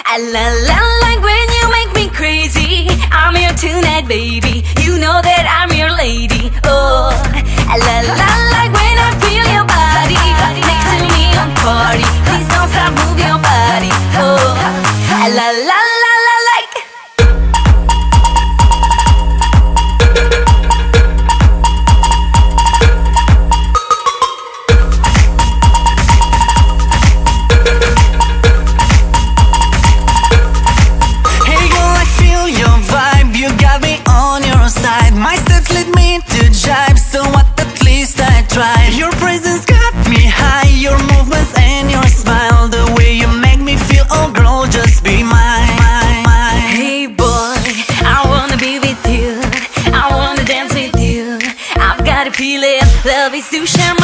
I like when you make me crazy. I'm your tonight, baby. You know that I'm your lady. Oh, I like when I feel your body next to me on party. Please don't stop, move your body. Oh, I like. My steps lead me to jive, so what, at least I try. Your presence got me high, your movements and your smile, the way you make me feel, oh girl, just be mine. Hey boy, I wanna be with you, I wanna dance with you. I've got a feeling love is too share.